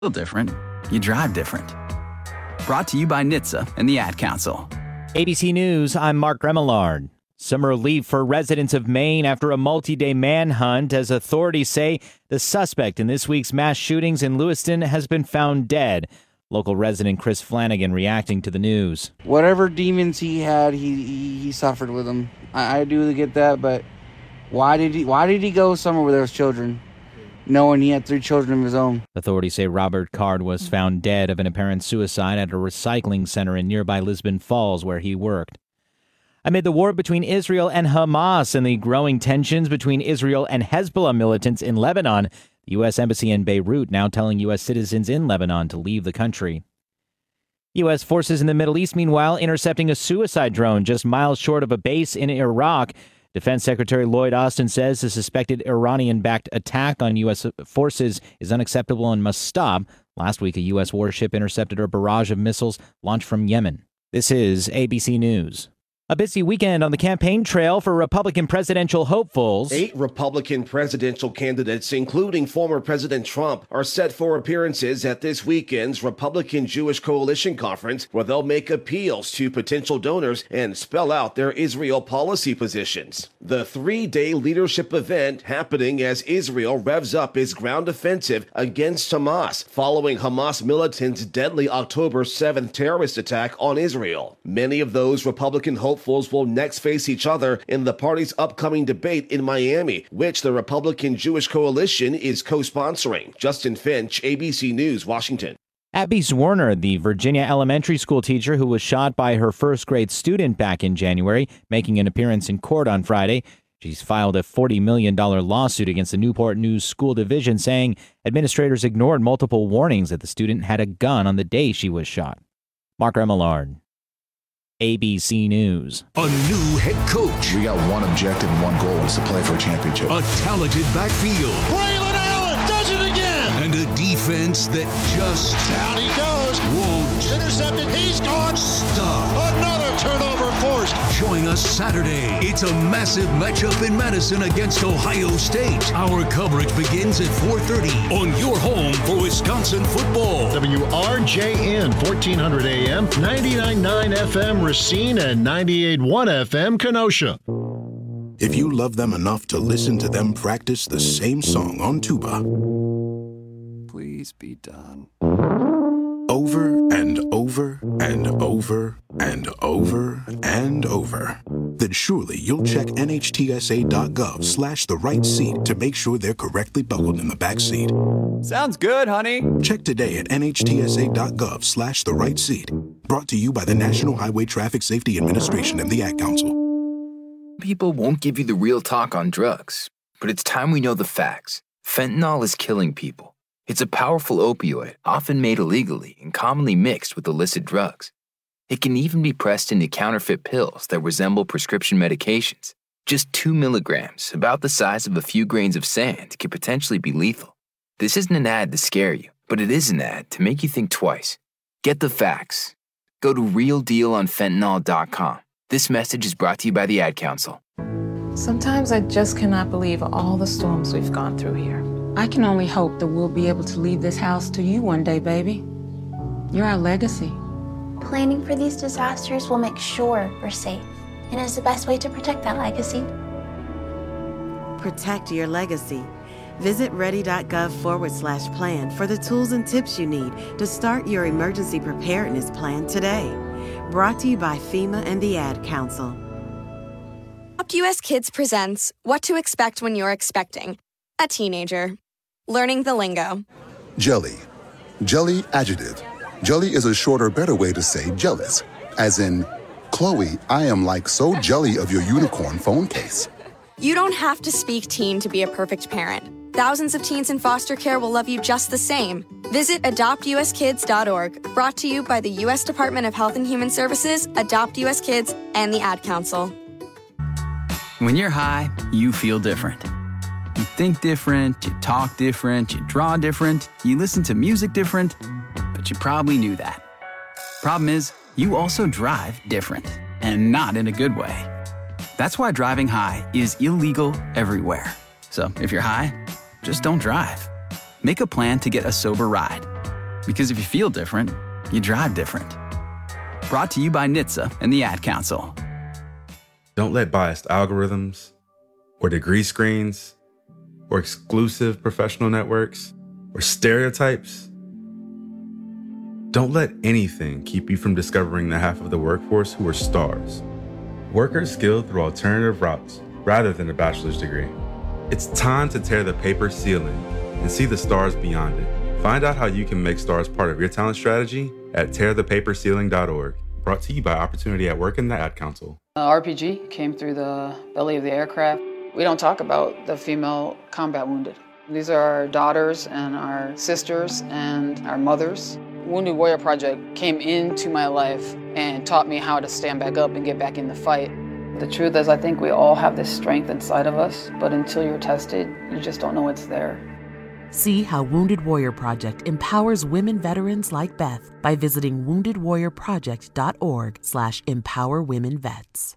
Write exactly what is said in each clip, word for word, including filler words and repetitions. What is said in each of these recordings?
feel different. You drive different. Brought to you by N H T S A and the Ad Council. A B C News, I'm Mark Remillard. Some relief for residents of Maine after a multi-day manhunt as authorities say the suspect in this week's mass shootings in Lewiston has been found dead. Local resident Chris Flanagan reacting to the news. Whatever demons he had, he he, he suffered with them. I, I do get that, but why did he why did he go somewhere where there was children, knowing he had three children of his own? Authorities say Robert Card was found dead of an apparent suicide at a recycling center in nearby Lisbon Falls where he worked. Amid the war between Israel and Hamas and the growing tensions between Israel and Hezbollah militants in Lebanon, the U S. Embassy in Beirut now telling U S citizens in Lebanon to leave the country. U S forces in the Middle East, meanwhile, intercepting a suicide drone just miles short of a base in Iraq. Defense Secretary Lloyd Austin says the suspected Iranian-backed attack on U S forces is unacceptable and must stop. Last week, a U S warship intercepted a barrage of missiles launched from Yemen. This is A B C News. A busy weekend on the campaign trail for Republican presidential hopefuls. Eight Republican presidential candidates, including former President Trump, are set for appearances at this weekend's Republican Jewish Coalition Conference, where they'll make appeals to potential donors and spell out their Israel policy positions. The three-day leadership event happening as Israel revs up its ground offensive against Hamas, following Hamas militants' deadly October seventh terrorist attack on Israel. Many of those Republican hopefuls will next face each other in the party's upcoming debate in Miami, which the Republican Jewish Coalition is co-sponsoring. Justin Finch, A B C News, Washington. Abby Zwerner, the Virginia elementary school teacher who was shot by her first grade student back in January, making an appearance in court on Friday. She's filed a forty million dollars lawsuit against the Newport News School Division, saying administrators ignored multiple warnings that the student had a gun on the day she was shot. Mark Remillard, A B C News. A new head coach. We got one objective and one goal, is to play for a championship. A talented backfield. Braylon Allen does it again. And a defense that just... Down he goes. Won't. Intercepted. He's gone. Stop. Another turnover forced. Join us Saturday. It's a massive matchup in Madison against Ohio State. Our coverage begins at four thirty on your home for Wisconsin football. W R J N, fourteen hundred A M, ninety-nine point nine F M Racine, and ninety-eight point one F M Kenosha. If you love them enough to listen to them practice the same song on tuba, Please be done. over and over and over and over and over, then surely you'll check nhtsa.gov slash the right seat to make sure they're correctly buckled in the back seat. Sounds good, honey. Check today at nhtsa.gov slash the right seat. Brought to you by the National Highway Traffic Safety Administration and the Ad Council. People won't give you the real talk on drugs, but it's time we know the facts. Fentanyl is killing people. It's a powerful opioid, often made illegally and commonly mixed with illicit drugs. It can even be pressed into counterfeit pills that resemble prescription medications. Just two milligrams, about the size of a few grains of sand, could potentially be lethal. This isn't an ad to scare you, but it is an ad to make you think twice. Get the facts. Go to real deal on fentanyl dot com. This message is brought to you by the Ad Council. Sometimes I just cannot believe all the storms we've gone through here. I can only hope that we'll be able to leave this house to you one day, baby. You're our legacy. Planning for these disasters will make sure we're safe, and is the best way to protect that legacy. Protect your legacy. Visit ready.gov forward slash plan for the tools and tips you need to start your emergency preparedness plan today. Brought to you by FEMA and the Ad Council. Adopt U S Kids presents What to Expect When You're Expecting a Teenager. Learning the lingo. Jelly. Jelly adjective. Jelly is a shorter, better way to say jealous. As in, Chloe, I am like so jelly of your unicorn phone case. You don't have to speak teen to be a perfect parent. Thousands of teens in foster care will love you just the same. Visit adopt u s kids dot org. Brought to you by the U S Department of Health and Human Services, Adopt U S Kids, and the Ad Council. When you're high, you feel different. You think different, you talk different, you draw different, you listen to music different, but you probably knew that. Problem is, you also drive different, and not in a good way. That's why driving high is illegal everywhere. So if you're high, just don't drive. Make a plan to get a sober ride. Because if you feel different, you drive different. Brought to you by N H T S A and the Ad Council. Don't let biased algorithms or degree screens or exclusive professional networks or stereotypes. Don't let anything keep you from discovering the half of the workforce who are stars. Workers skilled through alternative routes rather than a bachelor's degree. It's time to tear the paper ceiling and see the stars beyond it. Find out how you can make stars part of your talent strategy at tear the paper ceiling dot org. Brought to you by Opportunity at Work and the Ad Council. Uh, R P G came through the belly of the aircraft. We don't talk about the female combat wounded. These are our daughters and our sisters and our mothers. Wounded Warrior Project came into my life and taught me how to stand back up and get back in the fight. The truth is, I think we all have this strength inside of us, but until you're tested, you just don't know it's there. See how Wounded Warrior Project empowers women veterans like Beth by visiting wounded warrior project dot org slash empower women vets.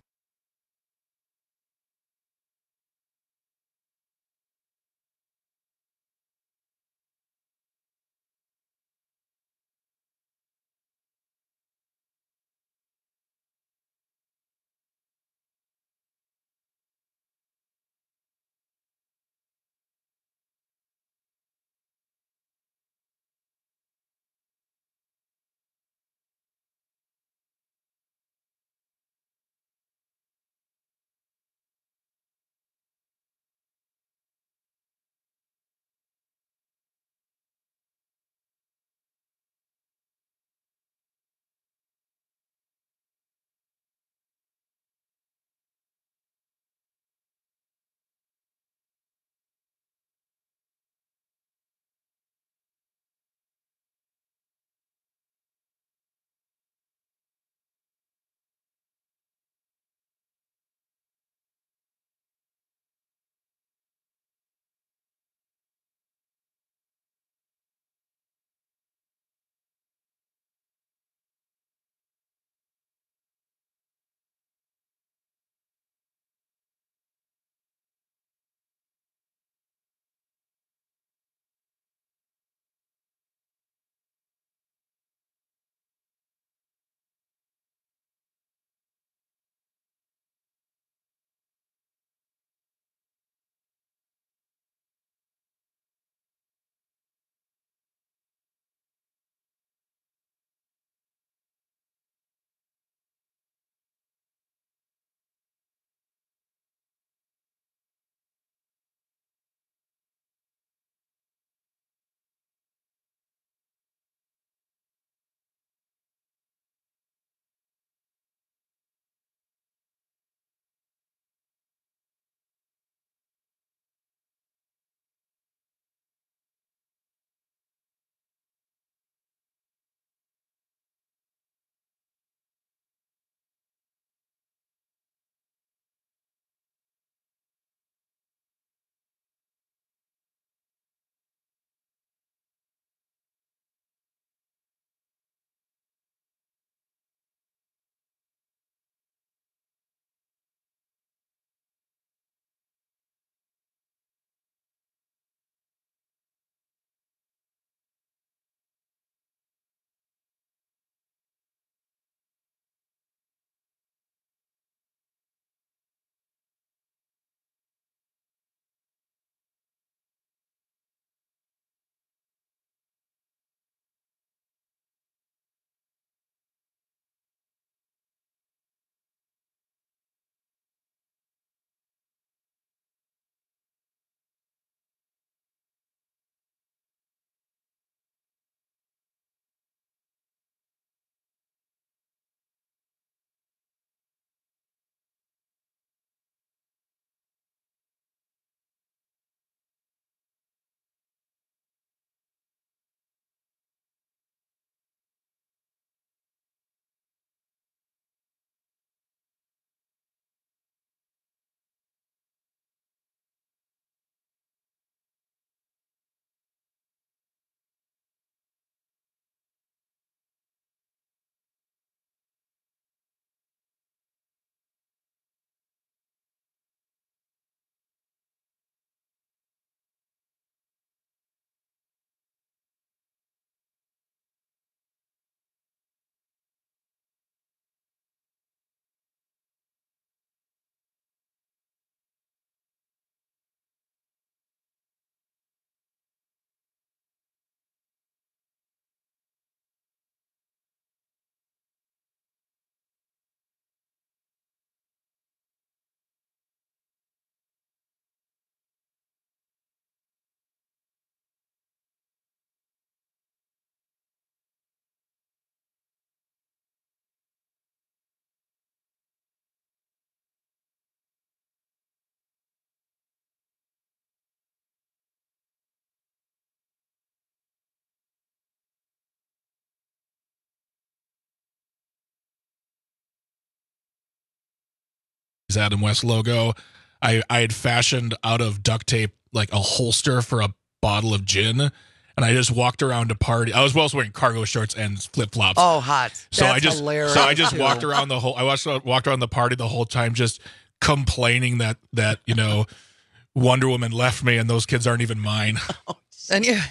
Adam West logo. I, I had fashioned out of duct tape like a holster for a bottle of gin, and I just walked around to party. I was also wearing cargo shorts and flip flops. Oh, hot! So That's I just hilarious. so I just walked around the whole. I watched, walked around the party the whole time, just complaining that that you know Wonder Woman left me, and those kids aren't even mine. And you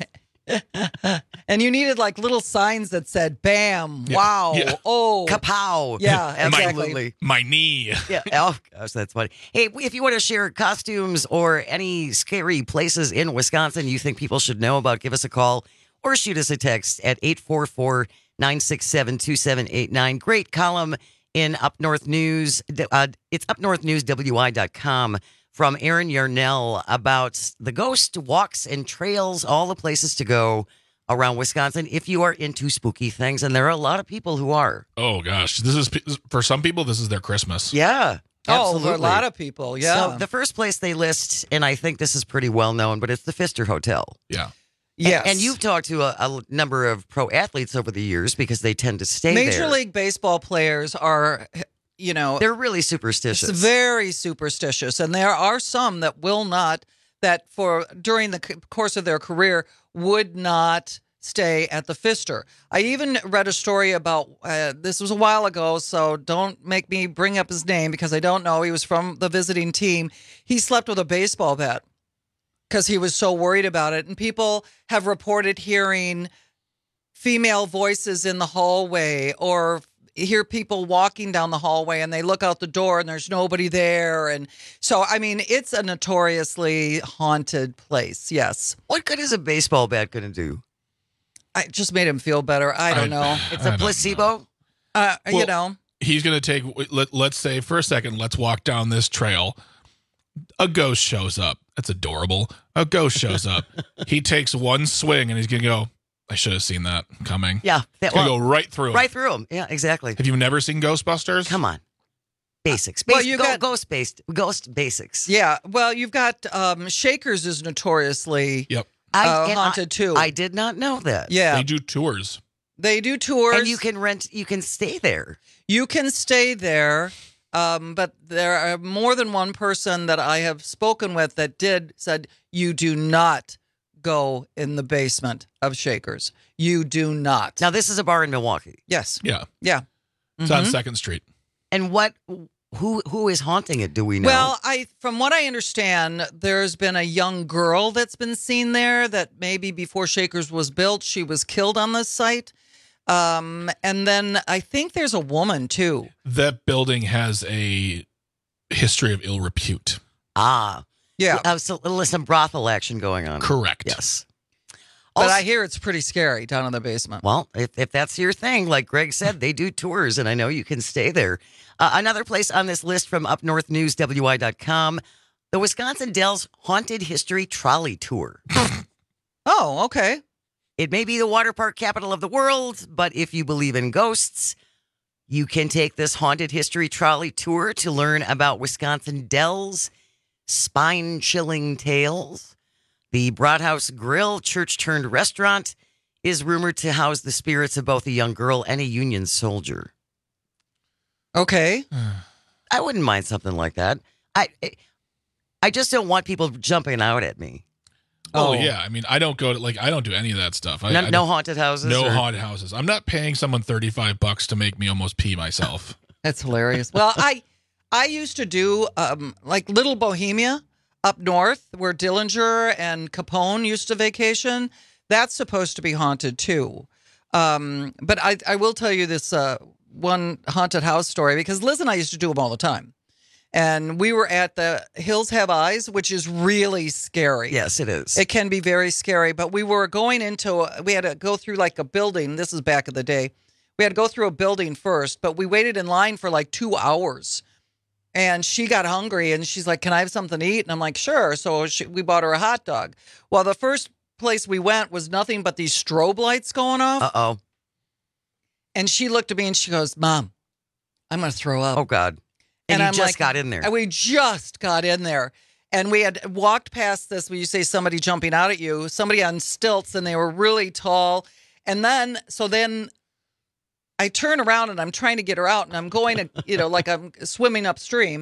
and you needed like little signs that said "Bam," Yeah. "Wow," Yeah. "Oh," Kapow! Yeah, My- exactly. My knee. Yeah. Oh gosh, that's funny. Hey, if you want to share costumes or any scary places in Wisconsin you think people should know about, give us a call or shoot us a text at eight four four, nine six seven, two seven eight nine. Great column in Up North News. Uh, it's up north news w i dot com from Aaron Yarnell about the ghost walks and trails, all the places to go around Wisconsin if you are into spooky things. And there are a lot of people who are. Oh gosh, this is for some people. This is their Christmas. Yeah. Oh, Absolutely. a lot of people. Yeah. So the first place they list, and I think this is pretty well known, but it's the Pfister Hotel. Yeah. Yes. And, and you've talked to a, a number of pro athletes over the years because they tend to stay Major there. League Baseball players are, you know, They're really superstitious. It's very superstitious, and there are some that will not, that for during the c- course of their career would not stay at the Pfister. I even read a story about, uh, this was a while ago, so don't make me bring up his name because I don't know. He was from the visiting team. He slept with a baseball bat because he was so worried about it, and people have reported hearing female voices in the hallway or hear people walking down the hallway and they look out the door and there's nobody there. And so, I mean, it's a notoriously haunted place. Yes. What good is a baseball bat going to do? I just made him feel better. I don't know. It's a placebo? Uh, you Well, know, He's going to take, let, let's say for a second, let's walk down this trail. A ghost shows up. That's adorable. A ghost shows up. He takes one swing and he's going to go, I should have seen that coming. Yeah. That, It's going to well, go right through him. Right through them. Yeah, exactly. Have you never seen Ghostbusters? Come on. Basics. Well, Bas- you go, got- ghost based ghost basics. yeah. Well, you've got um, Shakers is notoriously Yep. I, uh, and haunted I, too. I did not know that. yeah. They do tours. They do tours. And you can rent, you can stay there. You can stay there, um, but there are more than one person that I have spoken with that did said you do not go in the basement of Shakers. You do not. Now, this is a bar in Milwaukee. Yes. Yeah. Yeah. It's on Mhm. Second Street. And what, who, who is haunting it? Do we know? Well, I from what I understand, there's been a young girl that's been seen there that maybe before Shakers was built, she was killed on this site. Um, and then I think there's a woman too. That building has a history of ill repute. ah, Yeah. Uh, so there's some brothel action going on. Correct. Yes. But Also- I hear it's pretty scary down in the basement. Well, if, if that's your thing, like Greg said, they do tours, and I know you can stay there. Uh, another place on this list from up north news w i dot com, the Wisconsin Dells Haunted History Trolley Tour. Oh, okay. It may be the water park capital of the world, but if you believe in ghosts, you can take this haunted history trolley tour to learn about Wisconsin Dells' spine-chilling tales. The Broadhouse Grill, church-turned restaurant, is rumored to house the spirits of both a young girl and a Union soldier. Okay. I wouldn't mind something like that. I I just don't want people jumping out at me. Oh, Oh. yeah. I mean, I don't go to, like, I don't do any of that stuff. I, No, I no don't- haunted houses? No or- haunted houses. I'm not paying someone thirty-five bucks to make me almost pee myself. That's hilarious. Well, I I used to do um, like Little Bohemia up north where Dillinger and Capone used to vacation. That's supposed to be haunted too. Um, but I, I will tell you this uh, one haunted house story because Liz and I used to do them all the time. And we were at the Hills Have Eyes, which is really scary. Yes, it is. It can be very scary, but we were going into, we had to go through like a building. This is back in the day. We had to go through a building first, but we waited in line for like two hours. And she got hungry and she's like, can I have something to eat? And I'm like, sure. So she, we bought her a hot dog. Well, the first place we went was nothing but these strobe lights going off. Uh-oh. And she looked at me and she goes, Mom, I'm going to throw up. Oh, God. And, you just got in there. And we just got in there. And we had walked past this where you say somebody jumping out at you, somebody on stilts, and they were really tall. And then, so then I turn around and I'm trying to get her out and I'm going, to, you know, like I'm swimming upstream.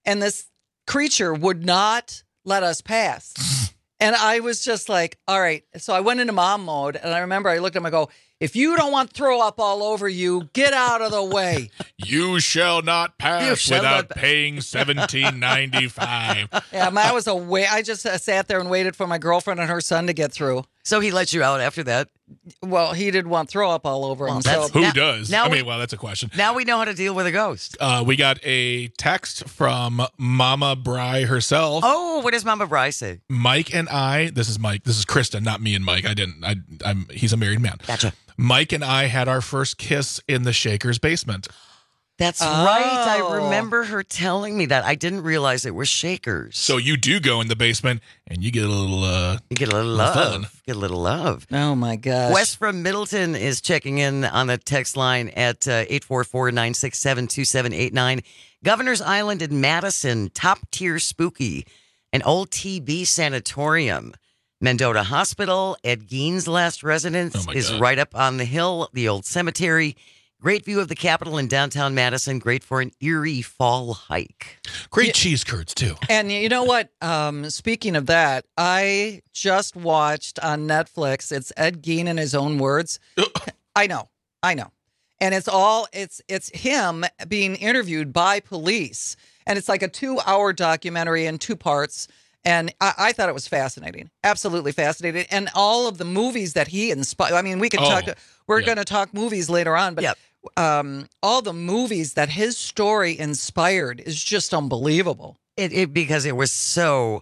and this creature would not let us pass. And I was just like, all right. So I went into mom mode, and I remember I looked at him and go, if you don't want throw up all over you, get out of the way. You shall not pass shall without not- paying seventeen ninety-five. Yeah, I was away. I just uh, sat there and waited for my girlfriend and her son to get through. So he let you out after that? Well, he didn't want throw up all over him. So Who does? now I mean, we- well, that's a question. Now we know how to deal with a ghost. Uh, we got a text from Mama Bry herself. Oh, what does Mama Bry say? Mike and I, this is Mike, this is Krista, not me and Mike. I didn't, I, I'm, he's a married man. Gotcha. Mike and I had our first kiss in the Shaker's basement. That's Oh. right. I remember her telling me that. I didn't realize it was Shakers. So you do go in the basement and you get a little, uh, You get a little little love. fun. Get a little love. Oh, my gosh. Wes from Middleton is checking in on the text line at uh, eight four four, nine six seven, two seven eight nine. Governor's Island in Madison, top tier spooky. An old T B sanatorium. Mendota Hospital, Ed Gein's last residence, Oh, my is God. right up on the hill, the old cemetery. Great view of the Capitol in downtown Madison. Great for an eerie fall hike. Great cheese curds, too. And you know what? Um, speaking of that, I just watched on Netflix. It's Ed Gein in his own words. I know, I know, and it's all it's it's him being interviewed by police, and it's like a two-hour documentary in two parts. And I, I thought it was fascinating, absolutely fascinating, and all of the movies that he inspired. I mean, we can Oh, talk. We're yeah. going to talk movies later on, but. Yep. Um, all the movies that his story inspired is just unbelievable. It, it because it was so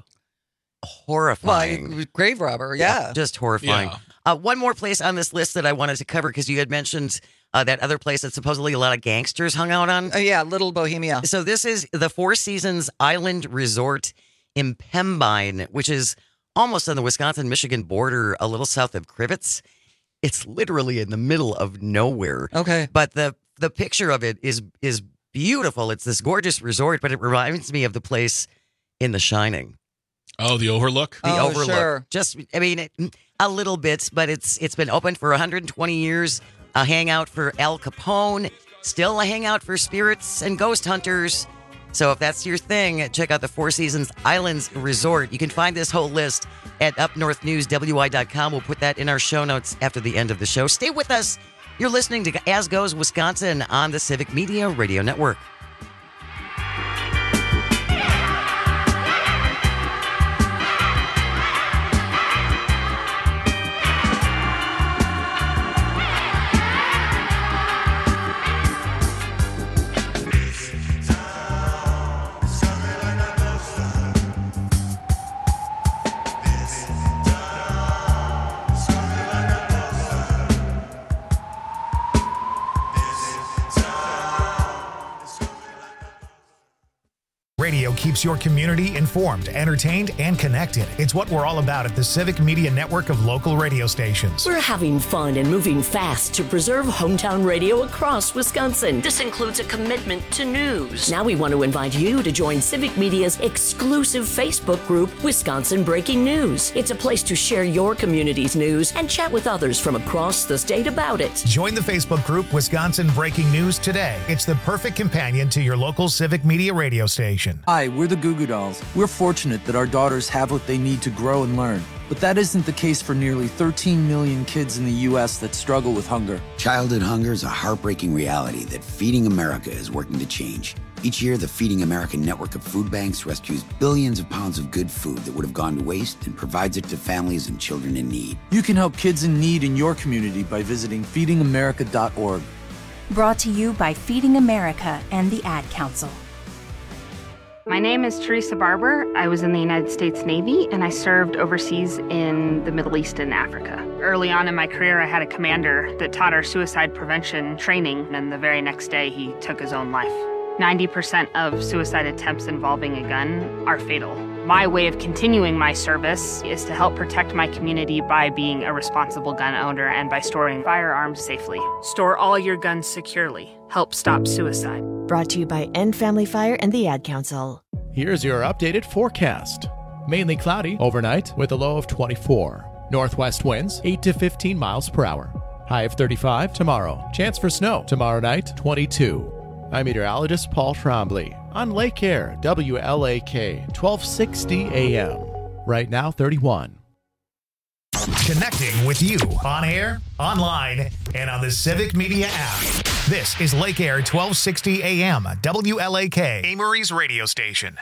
horrifying. Well, grave robber, yeah. just horrifying. Yeah. Uh, one more place on this list that I wanted to cover because you had mentioned uh, that other place that supposedly a lot of gangsters hung out on. Uh, yeah, Little Bohemia. So this is the Four Seasons Island Resort in Pembine, which is almost on the Wisconsin-Michigan border, a little south of Crivets. It's literally in the middle of nowhere. Okay. But the the picture of it is is beautiful. It's this gorgeous resort, but it reminds me of the place in The Shining. Oh, the Overlook? The Oh, Overlook. sure. Just, I mean, it, a little bit, but it's it's been open for one hundred twenty years. A hangout for Al Capone. Still a hangout for spirits and ghost hunters. So if that's your thing, check out the Four Seasons Islands Resort. You can find this whole list at up north news w i dot com. We'll put that in our show notes after the end of the show. Stay with us. You're listening to As Goes Wisconsin on the Civic Media Radio Network. Radio keeps your community informed, entertained, and connected. It's what we're all about at the Civic Media Network of local radio stations. We're having fun and moving fast to preserve hometown radio across Wisconsin. This includes a commitment to news. Now we want to invite you to join Civic Media's exclusive Facebook group, Wisconsin Breaking News. It's a place to share your community's news and chat with others from across the state about it. Join the Facebook group Wisconsin Breaking News today. It's the perfect companion to your local Civic Media radio station. Hi, we're the Goo Goo Dolls. We're fortunate that our daughters have what they need to grow and learn. But that isn't the case for nearly thirteen million kids in the U S that struggle with hunger. Childhood hunger is a heartbreaking reality that Feeding America is working to change. Each year, the Feeding America network of food banks rescues billions of pounds of good food that would have gone to waste and provides it to families and children in need. You can help kids in need in your community by visiting feeding america dot org. Brought to you by Feeding America and the Ad Council. My name is Teresa Barber. I was in the United States Navy and I served overseas in the Middle East and Africa. Early on in my career, I had a commander that taught our suicide prevention training, and the very next day he took his own life. ninety percent of suicide attempts involving a gun are fatal. My way of continuing my service is to help protect my community by being a responsible gun owner and by storing firearms safely. Store all your guns securely. Help stop suicide. Brought to you by End Family Fire and the Ad Council. Here's your updated forecast. Mainly cloudy overnight with a low of twenty-four. Northwest winds eight to fifteen miles per hour. High of thirty-five tomorrow. Chance for snow tomorrow night, twenty-two. I'm meteorologist Paul Trombley on Lake Air, W L A K, twelve sixty A M. Right now, thirty-one. Connecting with you on air, online, and on the Civic Media app. This is Lake Air twelve sixty A M, W L A K, Amory's radio station.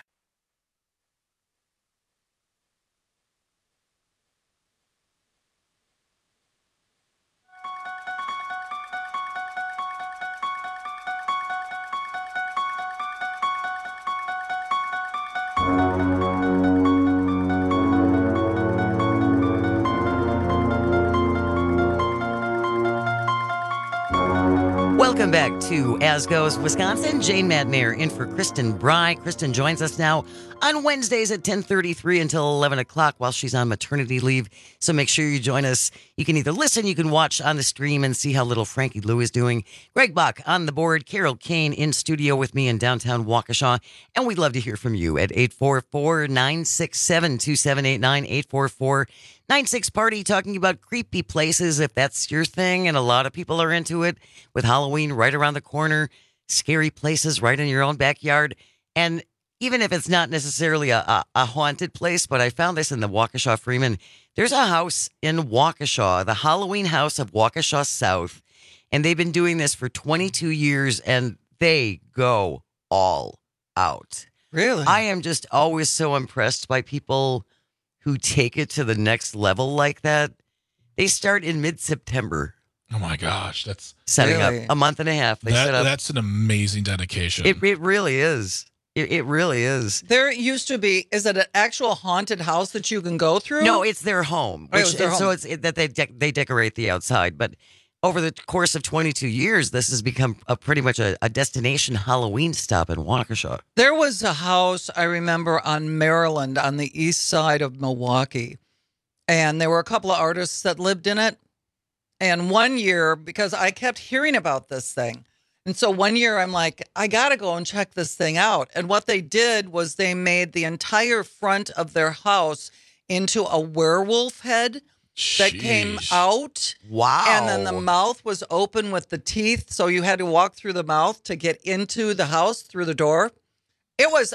Welcome back to As Goes Wisconsin. Jane Madnair in for Kristen Bry. Kristen joins us now on Wednesdays at ten thirty-three until eleven o'clock while she's on maternity leave. So make sure you join us. You can either listen, you can watch on the stream and see how little Frankie Lou is doing. Greg Buck on the board, Carol Kane in studio with me in downtown Waukesha. And we'd love to hear from you at eight four four, nine six seven, two seven eight nine, eight four four, nine six Party, talking about creepy places, if that's your thing, and a lot of people are into it, with Halloween right around the corner, scary places right in your own backyard. And even if it's not necessarily a, a, a haunted place, but I found this in the Waukesha Freeman. There's a house in Waukesha, the Halloween House of Waukesha South, and they've been doing this for twenty-two years, and they go all out. Really? I am just always so impressed by people who take it to the next level like that. They start in mid-September. Oh my gosh, that's setting Really? up a month and a half. They that, set up. that's an amazing dedication. It it really is. It, it really is. There used to be, is it an actual haunted house that you can go through? No, it's their home. Oh, it Which, was their and So home. it's it, that they dec they decorate the outside, but over the course of twenty-two years, this has become a pretty much a, a destination Halloween stop in Waukesha. There was a house, I remember, on Maryland on the east side of Milwaukee. And there were a couple of artists that lived in it. And one year, because I kept hearing about this thing. And so one year I'm like, I got to go and check this thing out. And what they did was they made the entire front of their house into a werewolf head that came Sheesh. out. Wow. And then the mouth was open with the teeth. So you had to walk through the mouth to get into the house through the door. It was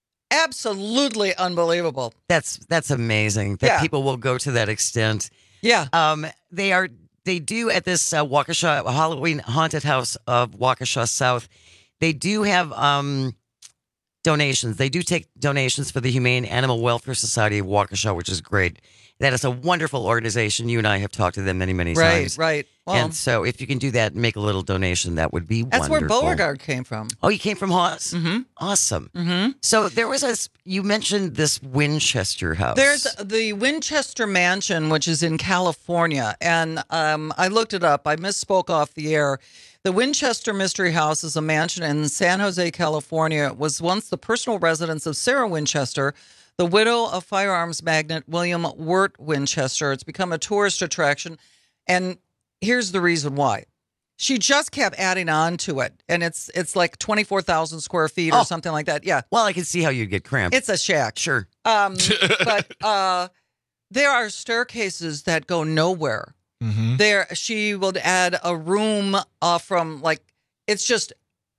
absolutely unbelievable. That's that's amazing that Yeah. people will go to that extent. Yeah. Um, they are they do at this uh, Waukesha Halloween Haunted House of Waukesha South. They do have um donations. They do take donations for the Humane Animal Welfare Society of Waukesha, which is great. That is a wonderful organization. You and I have talked to them many, many Right, times. right. Well, and so if you can do that and make a little donation, that would be that's wonderful. where Beauregard came from. Oh, you came from Haas? Mm-hmm. Awesome. Mm-hmm. So there was a, you mentioned this Winchester house. There's the Winchester Mansion, which is in California. And um, I looked it up. I misspoke off the air. The Winchester Mystery House is a mansion in San Jose, California. It was once the personal residence of Sarah Winchester, the widow of firearms magnate William Wirt Winchester. It's become a tourist attraction. And here's the reason why. She just kept adding on to it. And it's it's like twenty-four thousand square feet or Oh. something like that. Yeah. Well, I can see how you'd get cramped. It's a shack. Sure. Um, but uh, there are staircases that go nowhere. Mm-hmm. There, she would add a room uh, from like, it's just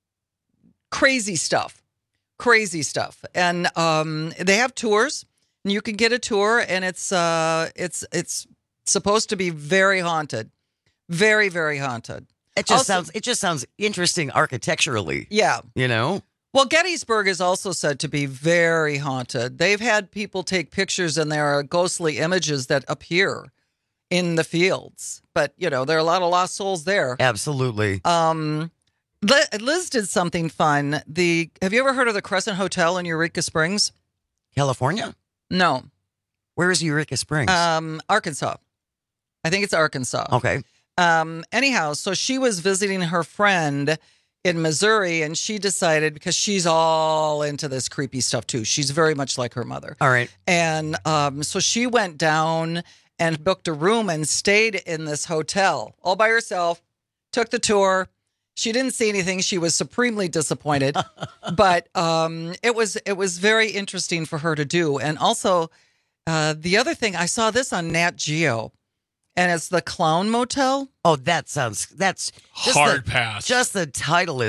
crazy stuff, crazy stuff. And um, they have tours, and you can get a tour, and it's uh, it's it's supposed to be very haunted, very very haunted. It just Also- sounds. It just sounds interesting architecturally. Yeah. You know. Well, Gettysburg is also said to be very haunted. They've had people take pictures, and there are ghostly images that appear in the fields. But, you know, there are a lot of lost souls there. Absolutely. Um, Li- Liz did something fun. The Have you ever heard of the Crescent Hotel in Eureka Springs? California? No. Where is Eureka Springs? Um, Arkansas. I think it's Arkansas. Okay. Um, anyhow, so she was visiting her friend in Missouri, and she decided, because she's all into this creepy stuff too. She's very much like her mother. All right. And um, so she went down and booked a room and stayed in this hotel all by herself, took the tour. She didn't see anything. She was supremely disappointed, but um, it was it was very interesting for her to do. And also, uh, the other thing, I saw this on Nat Geo, and it's the Clown Motel. Oh, that sounds that's just Hard the, pass. Just the title is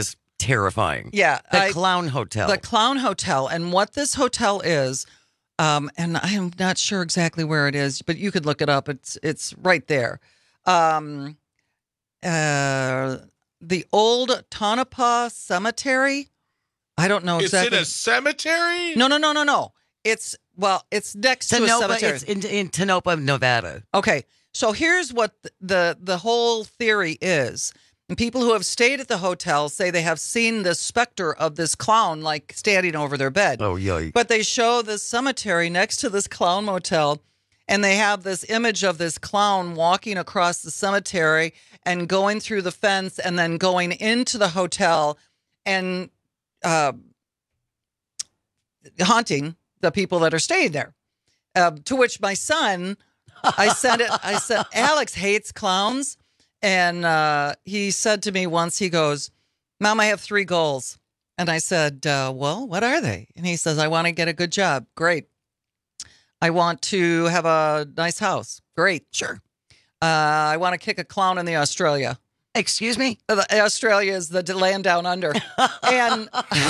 terrifying. Yeah. The I- Clown Hotel. The Clown Hotel. And what this hotel is, um, and I am not sure exactly where it is, but you could look it up. It's it's right there. Um, uh, the old Tonopah Cemetery. I don't know It's exactly. in a cemetery? No, no, no, no, no. It's, well, it's next to a Tonopah, cemetery. it's in, in Tonopah, Nevada. Okay, so here's what th- the the whole theory is. And people who have stayed at the hotel say they have seen the specter of this clown like standing over their bed. Oh, yikes. But they show this cemetery next to this clown motel, and they have this image of this clown walking across the cemetery and going through the fence and then going into the hotel and uh, haunting the people that are staying there. Uh, to which my son, I sent it. I said, Alex hates clowns. And uh, he said to me once, he goes, Mom, I have three goals. And I said, uh, well, what are they? And he says, I want to get a good job. Great. I want to have a nice house. Great. Sure. Uh, I want to kick a clown in the Australia. Excuse me? Uh, the, Australia is the land down under. and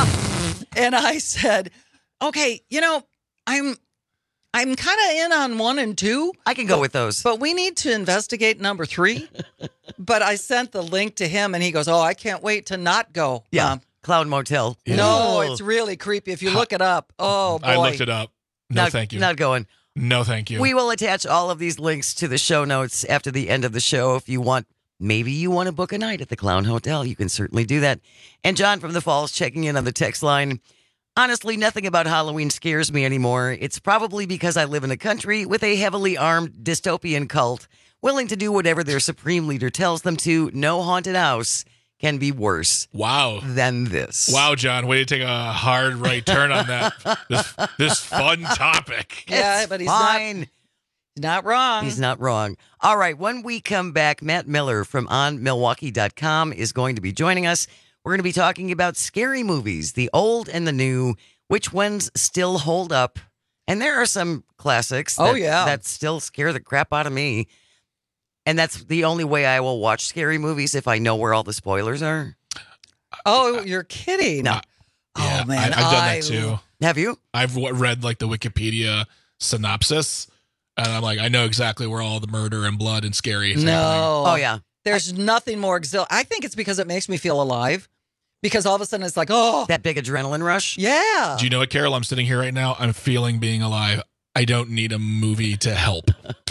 and I said, okay, you know, I'm I'm kind of in on one and two. I can go with those. But we need to investigate number three. But I sent the link to him, and he goes, oh, I can't wait to not go. Yeah, Mom. Clown Motel. No, Ew. it's really creepy. If you look it up, oh, boy. I looked it up. No, Not- thank you. Not going. No, thank you. We will attach all of these links to the show notes after the end of the show. If you want, maybe you want to book a night at the Clown Hotel, you can certainly do that. And John from the Falls checking in on the text line. Honestly, nothing about Halloween scares me anymore. It's probably because I live in a country with a heavily armed dystopian cult willing to do whatever their supreme leader tells them to. No haunted house can be worse wow. than this. Wow, John, way to take a hard right turn on that. this, this fun topic. Yeah, It's but he's fine. not, he's not wrong. He's not wrong. All right, when we come back, Matt Miller from on milwaukee dot com is going to be joining us. We're going to be talking about scary movies, the old and the new, which ones still hold up. And there are some classics Oh, that, yeah. that still scare the crap out of me. And that's the only way I will watch scary movies, if I know where all the spoilers are. Oh, you're kidding. No. Oh, man. I, I've done I- that too. Have you? I've w- read like the Wikipedia synopsis, and I'm like, I know exactly where all the murder and blood and scary is happening. No. Oh, yeah. There's nothing more exhil. I think it's because it makes me feel alive. Because all of a sudden it's like, oh. That big adrenaline rush? Yeah. Do you know what, Carol? I'm sitting here right now. I'm feeling being alive. I don't need a movie to help.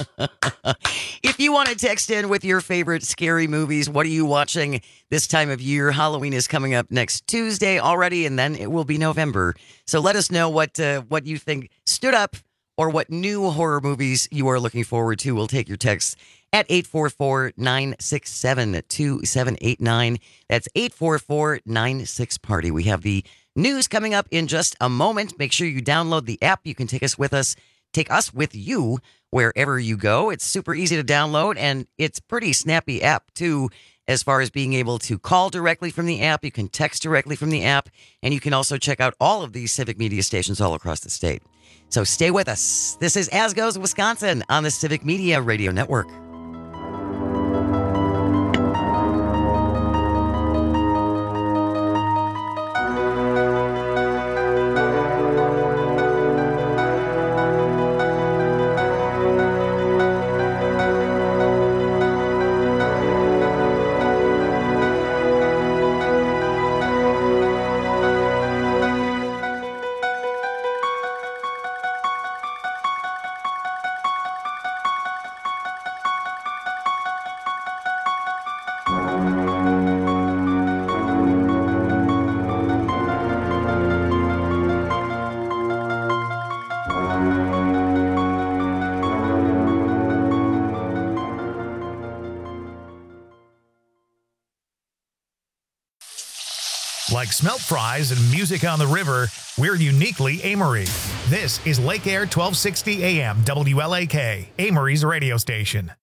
If you want to text in with your favorite scary movies, what are you watching this time of year? Halloween is coming up next Tuesday already, and then it will be November. So let us know what uh, what you think stood up or what new horror movies you are looking forward to. We'll take your texts at eight four four, nine six seven, two seven eight nine. That's eight four four, nine six party. We have the news coming up in just a moment. Make sure you download the app. You can take us with us. Take us with you wherever you go. It's super easy to download, and it's pretty snappy app, too, as far as being able to call directly from the app. You can text directly from the app, and you can also check out all of these Civic Media stations all across the state. So stay with us. This is As Goes Wisconsin on the Civic Media Radio Network. Like smelt fries and music on the river, we're uniquely Amory. This is Lake Air twelve sixty A M W L A K, Amory's radio station.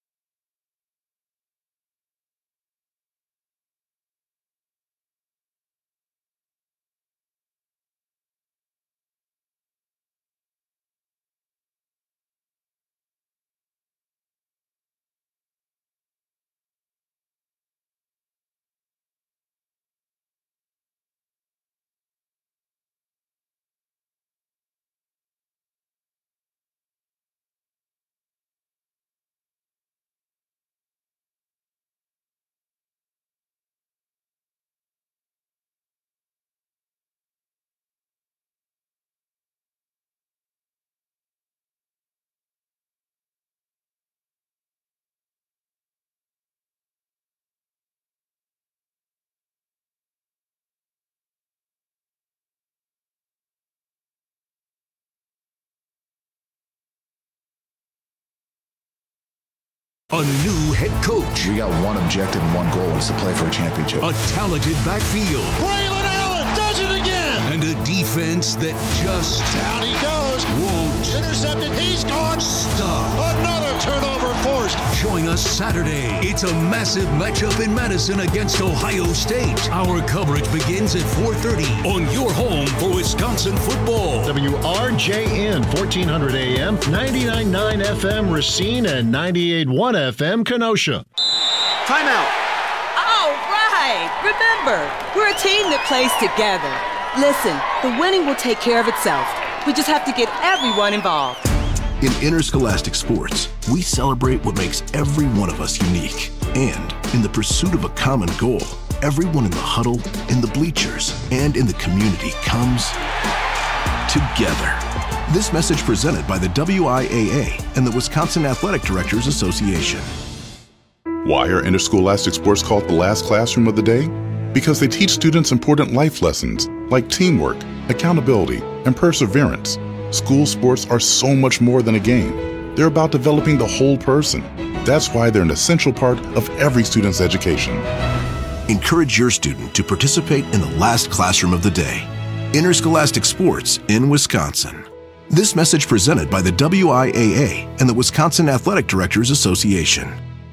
A new head coach. We got one objective and one goal is to play for a championship. A talented backfield. Braylon Allen does it again. And a defense that just down he goes. Won't intercepted. He's gone. Stop. Another turnover forced. Join us Saturday. It's a massive matchup in Madison against Ohio State. Our coverage begins at four thirty on your home for Wisconsin football. W R J N fourteen hundred A M, ninety-nine point nine F M Racine, and ninety-eight point one F M Kenosha. Timeout. All right. Remember, we're a team that plays together. Listen, the winning will take care of itself. We just have to get everyone involved. In interscholastic sports, we celebrate what makes every one of us unique. And in the pursuit of a common goal, everyone in the huddle, in the bleachers, and in the community comes together. This message presented by the W I A A and the Wisconsin Athletic Directors Association. Why are interscholastic sports called the last classroom of the day? Because they teach students important life lessons like teamwork, accountability, and perseverance. School sports are so much more than a game. They're about developing the whole person. That's why they're an essential part of every student's education. Encourage your student to participate in the last classroom of the day. Interscholastic sports in Wisconsin. This message presented by the W I A A and the Wisconsin Athletic Directors Association.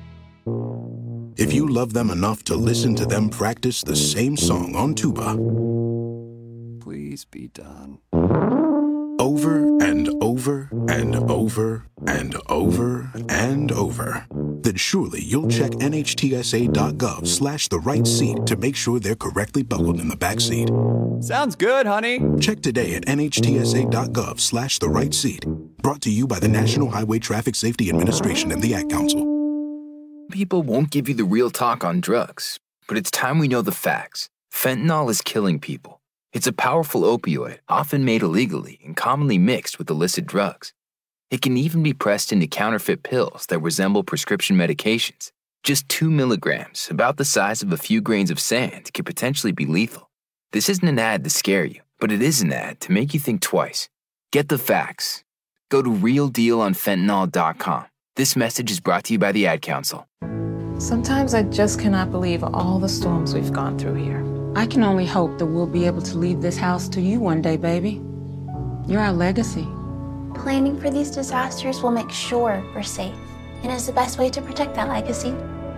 If you love them enough to listen to them practice the same song on tuba, please be done. Over and over and over and over and over, then surely you'll check N H T S A dot gov slash the right seat to make sure they're correctly buckled in the back seat. Sounds good, honey. Check today at N H T S A dot gov slash the right seat. Brought to you by the National Highway Traffic Safety Administration and the Ad Council. People won't give you the real talk on drugs, but it's time we know the facts. Fentanyl is killing people. It's a powerful opioid, often made illegally and commonly mixed with illicit drugs. It can even be pressed into counterfeit pills that resemble prescription medications. Just two milligrams, about the size of a few grains of sand, could potentially be lethal. This isn't an ad to scare you, but it is an ad to make you think twice. Get the facts. Go to real deal on fentanyl dot com. This message is brought to you by the Ad Council. Sometimes I just cannot believe all the storms we've gone through here. I can only hope that we'll be able to leave this house to you one day, baby. You're our legacy. Planning for these disasters will make sure we're safe and is the best way to protect that legacy.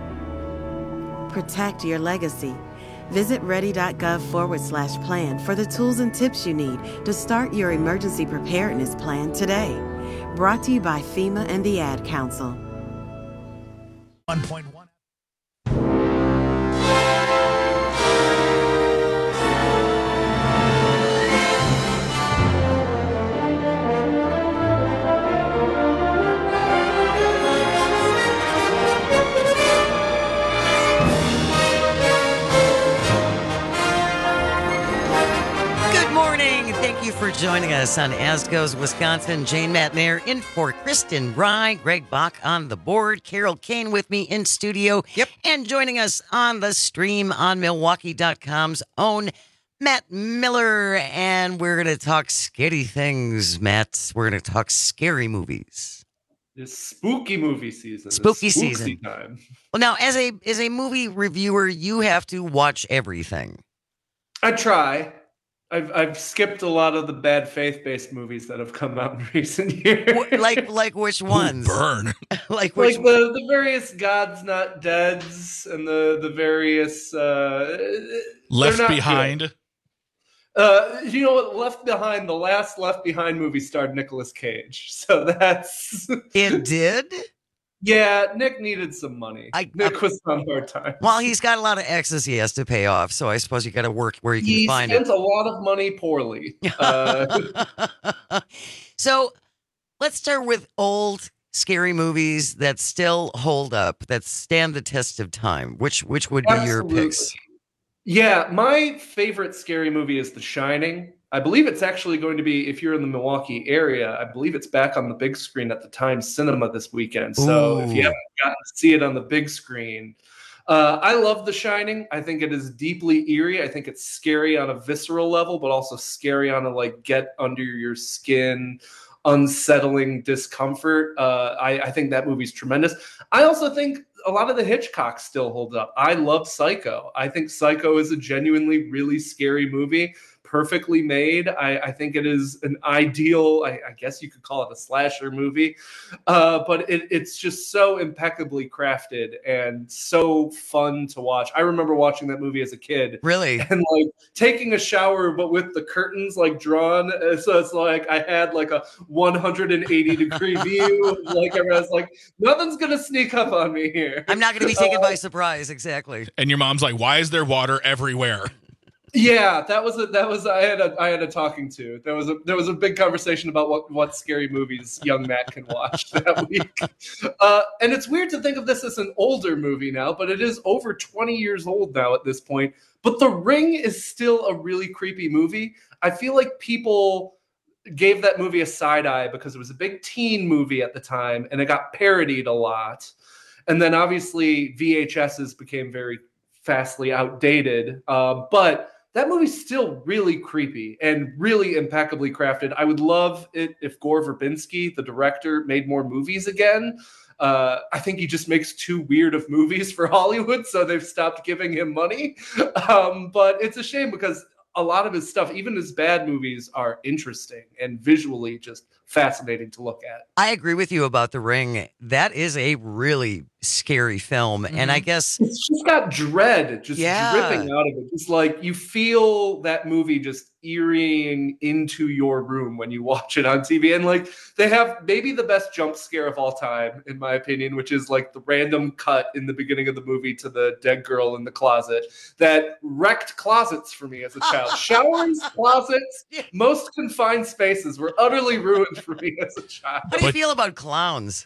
Protect your legacy. Visit ready.gov forward slash plan for the tools and tips you need to start your emergency preparedness plan today. Brought to you by FEMA and the Ad Council. one point one. For joining us on As Goes Wisconsin. Jane Matnair in for Kristen Rye, Greg Bach on the board, Carol Kane with me in studio. Yep. And joining us on the stream on Milwaukee dot com's own Matt Miller. And we're going to talk scary things, Matt. We're going to talk scary movies. It's spooky movie season. Spooky It's season. Time. Well, now, as a as a movie reviewer, you have to watch everything. I try. I've I've skipped a lot of the bad faith-based movies that have come out in recent years. Like like which ones? Ooh, burn. like which like the, the various God's Not Deads and the the various uh, Left Behind. Good. Uh, you know what? Left Behind. The last Left Behind movie starred Nicolas Cage, so that's it. Did. Yeah, Nick needed some money. I, Nick was on hard time. Well, he's got a lot of exes he has to pay off, so I suppose you got to work where you can he find spent it. a lot of money poorly. Uh, so let's start with old scary movies that still hold up, that stand the test of time. Which which would be Absolutely. your picks? Yeah, my favorite scary movie is The Shining. I believe it's actually going to be, if you're in the Milwaukee area, I believe it's back on the big screen at the Times Cinema this weekend. So Ooh. if you haven't gotten to see it on the big screen, uh, I love The Shining. I think it is deeply eerie. I think it's scary on a visceral level, but also scary on a like get under your skin. unsettling discomfort. Uh, I, I think that movie's tremendous. I also think a lot of the Hitchcock still holds up. I love Psycho. I think Psycho is a genuinely really scary movie. Perfectly made. I, I think it is an ideal, I, I guess you could call it a slasher movie, uh, but it, it's just so impeccably crafted and so fun to watch. I remember watching that movie as a kid. Really? And like taking a shower, but with the curtains like drawn. So it's like I had like a one hundred eighty degree view. Like I was like, nothing's going to sneak up on me here. I'm not going to be taken uh, by surprise. Exactly. And your mom's like, why is there water everywhere? Yeah, that was a that was I had a I had a talking to. There was a there was a big conversation about what what scary movies young Matt can watch that week. Uh, and it's weird to think of this as an older movie now, but it is over twenty years old now at this point. But The Ring is still a really creepy movie. I feel like people gave that movie a side eye because it was a big teen movie at the time and it got parodied a lot. And then obviously V H Ses became very fastly outdated. Uh, but that movie's still really creepy and really impeccably crafted. I would love it if Gore Verbinski, the director, made more movies again. Uh, I think he just makes too weird of movies for Hollywood, so they've stopped giving him money. Um, but it's a shame because a lot of his stuff, even his bad movies, are interesting and visually just fascinating to look at. I agree with you about The Ring. That is a really scary film. Mm-hmm. And I guess it's just got dread just yeah. dripping out of it. It's like you feel that movie just eerieing into your room when you watch it on T V. And like they have maybe the best jump scare of all time, in my opinion, which is like the random cut in the beginning of the movie to the dead girl in the closet that wrecked closets for me as a child. Showers, closets, most confined spaces were utterly ruined for me as a child. How do you feel about clowns?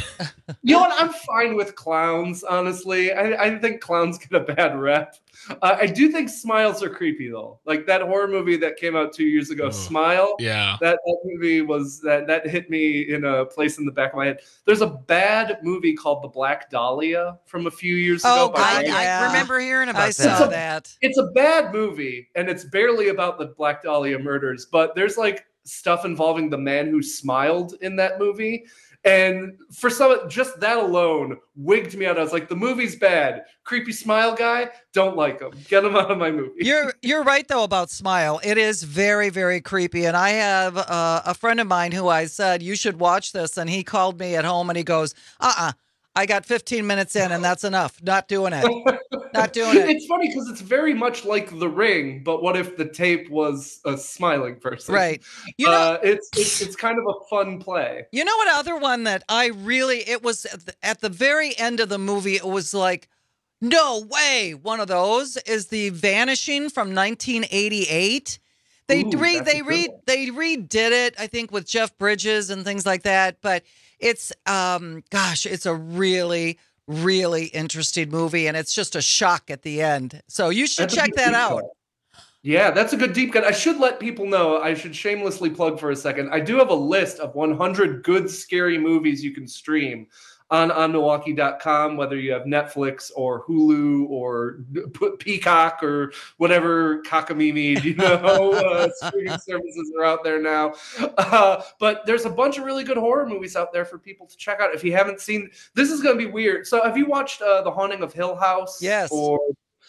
You know what? I'm fine with clowns, honestly. I, I think clowns get a bad rep. Uh, I do think smiles are creepy, though. Like that horror movie that came out two years ago, oh, Smile. Yeah. That, that movie was, that, that hit me in a place in the back of my head. There's a bad movie called The Black Dahlia from a few years oh, ago. I, I remember hearing about I that. saw it's a, that. It's a bad movie, and it's barely about the Black Dahlia murders, but there's like stuff involving the man who smiled in that movie. And for some, just that alone wigged me out. I was like, the movie's bad. Creepy smile guy, don't like him. Get him out of my movie. You're you're right, though, about Smile. It is very, very creepy. And I have uh, a friend of mine who I said, you should watch this. And he called me at home and he goes, uh-uh. I got fifteen minutes in and that's enough. Not doing it. Not doing it. It's funny because it's very much like The Ring, but what if the tape was a smiling person? Right. You know, uh, it's, it's it's kind of a fun play. You know what other one that I really, it was at the, at the very end of the movie, it was like, no way. One of those is The Vanishing from nineteen eighty-eight. They Ooh, re they re one. they redid it, I think, with Jeff Bridges and things like that. But it's um, gosh, it's a really, really interesting movie, and it's just a shock at the end. So you should That's check that out. Cut. Yeah, that's a good deep cut. I should let people know. I should shamelessly plug for a second. I do have a list of one hundred good scary movies you can stream on on Milwaukee dot com, whether you have Netflix or Hulu or Peacock or whatever cockamamie, you know, uh, streaming services are out there now. Uh, but there's a bunch of really good horror movies out there for people to check out. If you haven't seen, this is going to be weird. So have you watched uh, The Haunting of Hill House? Yes. Or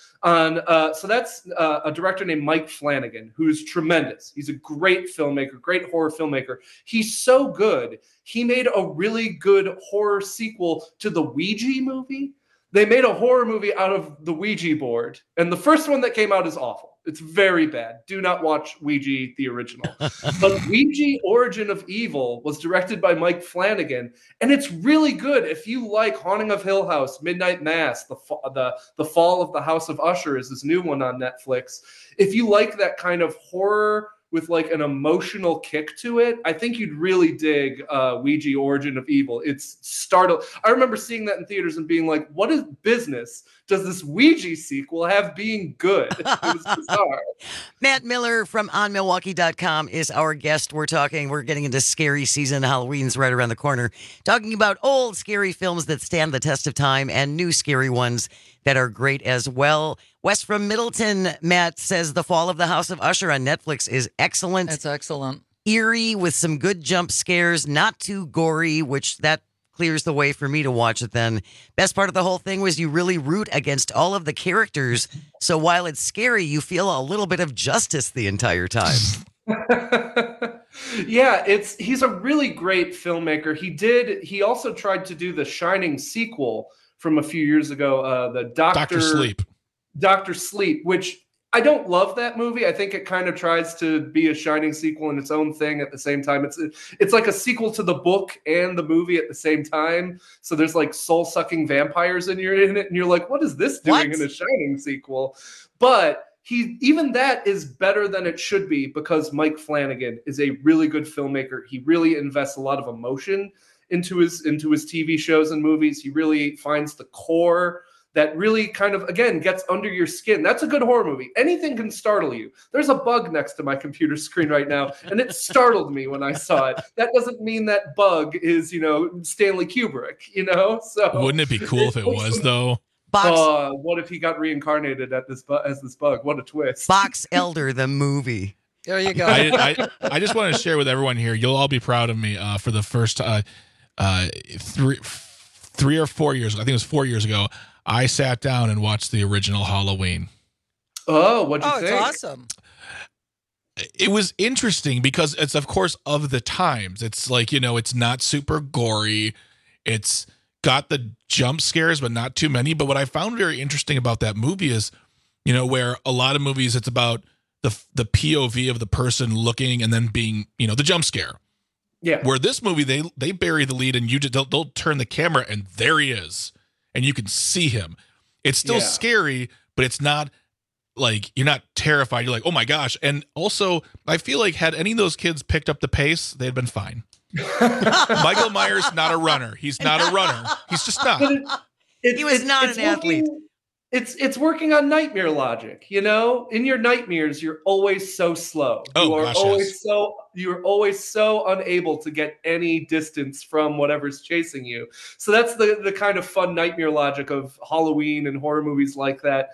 on uh, so that's uh, a director named Mike Flanagan, who's tremendous. He's a great filmmaker, great horror filmmaker. He's so good. He made a really good horror sequel to the Ouija movie. They made a horror movie out of the Ouija board, and the first one that came out is awful. It's very bad. Do not watch Ouija, the original. But Ouija Origin of Evil was directed by Mike Flanagan, and it's really good. If you like Haunting of Hill House, Midnight Mass, the, the, the Fall of the House of Usher is this new one on Netflix. If you like that kind of horror with like an emotional kick to it, I think you'd really dig uh, Ouija Origin of Evil. It's startled. I remember seeing that in theaters and being like, what is business does this Ouija sequel have being good? It was bizarre. Matt Miller from on Milwaukee dot com is our guest. We're talking, we're getting into scary season. Halloween's right around the corner. Talking about old scary films that stand the test of time and new scary ones that are great as well. Wes from Middleton, Matt, says The Fall of the House of Usher on Netflix is excellent. It's excellent. eerie with some good jump scares, not too gory, which that clears the way for me to watch it then. Best part of the whole thing was you really root against all of the characters. So while it's scary, you feel a little bit of justice the entire time. Yeah, it's he's a really great filmmaker. He did he also tried to do the Shining sequel from a few years ago, uh the Doctor Doctor Sleep. Doctor Sleep, which I don't love that movie. I think it kind of tries to be a Shining sequel in its own thing at the same time. It's it's like a sequel to the book and the movie at the same time. So there's like soul-sucking vampires in, your, in it, and you're like, what is this doing what? in a Shining sequel? But he even that is better than it should be because Mike Flanagan is a really good filmmaker. He really invests a lot of emotion into his into his T V shows and movies. He really finds the core that really kind of, again, gets under your skin. That's a good horror movie. Anything can startle you. There's a bug next to my computer screen right now, and it startled me when I saw it. That doesn't mean that bug is, you know, Stanley Kubrick, you know? So wouldn't it be cool if it was, though? Box. Uh, what if he got reincarnated at this bu- as this bug? What a twist. Box Elder, the movie. There you go. I, I, I just want to share with everyone here, you'll all be proud of me uh, for the first uh, uh, three, three or four years, I think it was four years ago, I sat down and watched the original Halloween. Oh, what'd you oh, think? Oh, it's awesome. It was interesting because it's, of course, of the times. It's like, you know, it's not super gory. It's got the jump scares, but not too many. But what I found very interesting about that movie is, you know, where a lot of movies, it's about the the P O V of the person looking and then being, you know, the jump scare. Yeah. Where this movie, they they bury the lead and you just, they'll, they'll turn the camera and there he is. And you can see him. It's still Yeah. scary, but it's not like you're not terrified. You're like, oh my gosh. And also, I feel like had any of those kids picked up the pace, they'd been fine. Michael Myers, not a runner. He's not a runner. He's just not. But it, it, He was it- not it's an athlete. working- It's it's working on nightmare logic, you know. In your nightmares, you're always so slow. Oh, you are gosh, always yes. so you're always so unable to get any distance from whatever's chasing you. So that's the the kind of fun nightmare logic of Halloween and horror movies like that.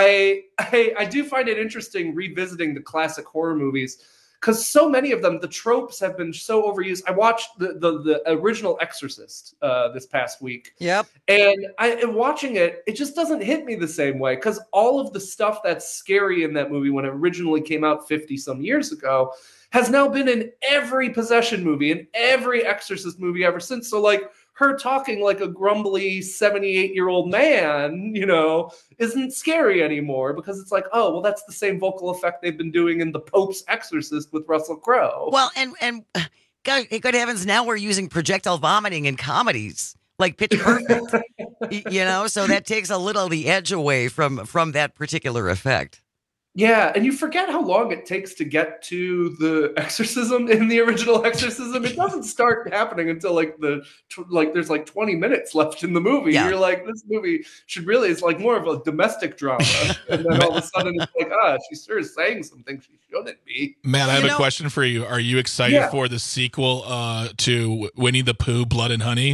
I I, I do find it interesting revisiting the classic horror movies. Because so many of them, the tropes have been so overused. I watched the the, the original Exorcist uh, this past week. Yep. And I and watching it, it just doesn't hit me the same way. Because all of the stuff that's scary in that movie when it originally came out fifty some years ago has now been in every possession movie, in every Exorcist movie ever since. So like her talking like a grumbly seventy-eight-year-old man, you know, isn't scary anymore because it's like, oh, well, that's the same vocal effect they've been doing in The Pope's Exorcist with Russell Crowe. Well, and and God, good heavens, now we're using projectile vomiting in comedies like Pitch Perfect. Y- you know, so that takes a little of the edge away from from that particular effect. Yeah, and you forget how long it takes to get to the exorcism in the original Exorcism. It doesn't start happening until like the tw- like there's like twenty minutes left in the movie. Yeah. You're like, this movie should really it's like more of a domestic drama, and then all of a sudden it's like, ah, she sure is saying something she shouldn't be. Matt, I have You a know- question for you. Are you excited Yeah. for the sequel uh, to Winnie the Pooh, Blood and Honey?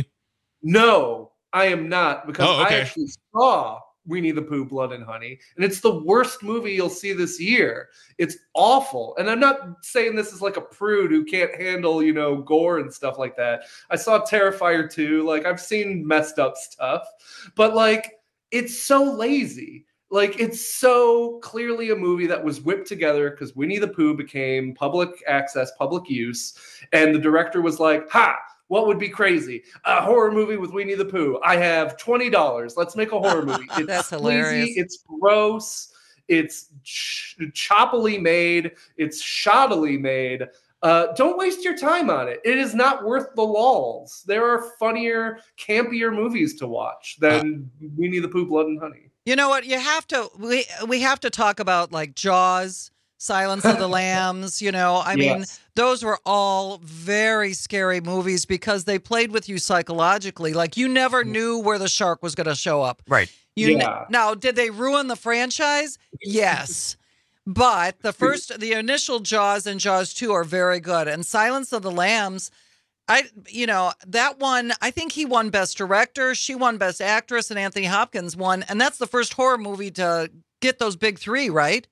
No, I am not because Oh, okay. I actually saw Winnie the Pooh, Blood and Honey, and it's the worst movie you'll see this year. It's awful, and I'm not saying this is like a prude who can't handle, you know, gore and stuff like that. I saw Terrifier two, like I've seen messed up stuff, but like it's so lazy. Like it's so clearly a movie that was whipped together because Winnie the Pooh became public access, public use, and the director was like, "Ha! What would be crazy? A horror movie with Winnie the Pooh. I have twenty dollars. Let's make a horror movie." It's That's sleazy, hilarious. It's gross. It's ch- choppily made. It's shoddily made. Uh, don't waste your time on it. It is not worth the lulls. There are funnier, campier movies to watch than Winnie the Pooh, Blood and Honey. You know what? You have to. We we have to talk about like Jaws, Silence of the Lambs. You know, I mean, Yes. those were all very scary movies because they played with you psychologically. Like you never knew where the shark was going to show up. Right. You kn- Yeah. now, did they ruin the franchise? Yes. But the first, the initial Jaws and Jaws two are very good. And Silence of the Lambs, I, you know, that one, I think he won Best Director. She won Best Actress, and Anthony Hopkins won. And that's the first horror movie to get those big three, right?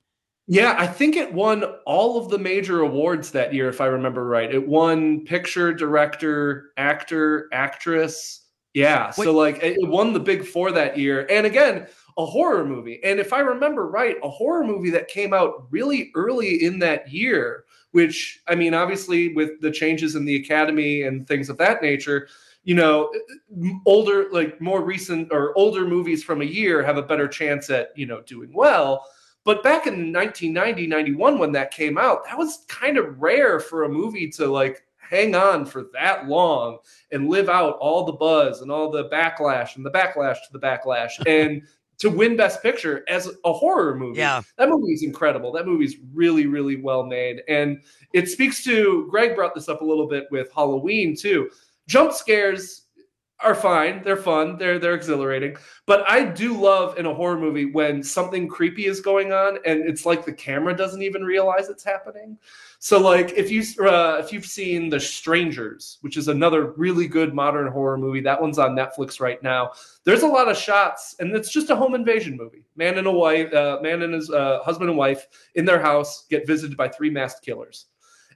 Yeah, I think it won all of the major awards that year, if I remember right. It won picture, director, actor, actress. Yeah, Wait. so like it won the big four that year. And again, a horror movie. And if I remember right, a horror movie that came out really early in that year, which, I mean, obviously with the changes in the Academy and things of that nature, you know, older, like more recent or older movies from a year have a better chance at, you know, doing well. But back in nineteen ninety, ninety-one, when that came out, that was kind of rare for a movie to like hang on for that long and live out all the buzz and all the backlash and the backlash to the backlash and to win Best Picture as a horror movie. Yeah. That movie is incredible. That movie's really, really well made. And it speaks to, Greg brought this up a little bit with Halloween too. Jump scares are fine. They're fun. They're they're exhilarating. But I do love in a horror movie when something creepy is going on and it's like the camera doesn't even realize it's happening. So like if you uh, if you've seen The Strangers, which is another really good modern horror movie, that one's on Netflix right now. There's a lot of shots, and it's just a home invasion movie. Man and a wife, uh, man and his uh, husband and wife in their house get visited by three masked killers.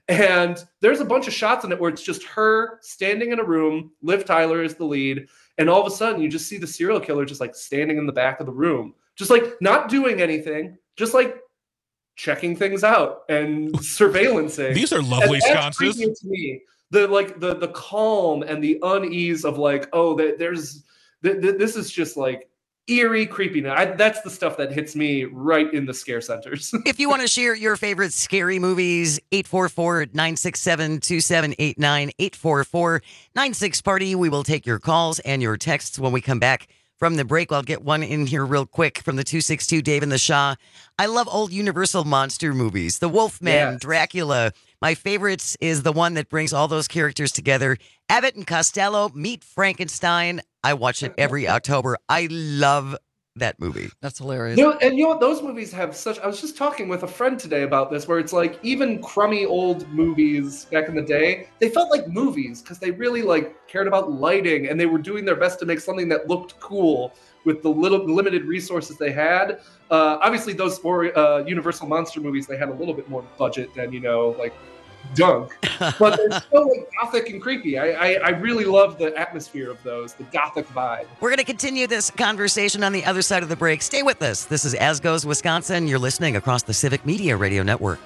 And there's a bunch of shots in it where it's just her standing in a room. Liv Tyler is the lead. And all of a sudden you just see the serial killer just like standing in the back of the room, just like not doing anything, just like checking things out and surveillancing. These are lovely sconces. To me, the like the the calm and the unease of like, oh, there's th- th- this is just like eerie creepiness. I, that's the stuff that hits me right in the scare centers. If you want to share your favorite scary movies, eight four four, nine six seven, two seven eight nine, eight four four, nine six party. We will take your calls and your texts when we come back from the break. I'll get one in here real quick from the two six two, Dave and the Shaw. I love old Universal monster movies. The Wolfman, Yes. Dracula. My favorites is the one that brings all those characters together. Abbott and Costello meet Frankenstein. I watch it every October. I love that movie. That's hilarious. You know, and you know what? Those movies have such. I was just talking with a friend today about this, where it's like even crummy old movies back in the day, they felt like movies because they really like cared about lighting and they were doing their best to make something that looked cool with the little limited resources they had. Uh, obviously, those four uh, Universal monster movies, they had a little bit more budget than, you know, like Dunk, but they're still like gothic and creepy. I, I I really love the atmosphere of those, the gothic vibe. We're going to continue this conversation on the other side of the break. Stay with us. This is As Goes Wisconsin. You're listening across the Civic Media Radio Network.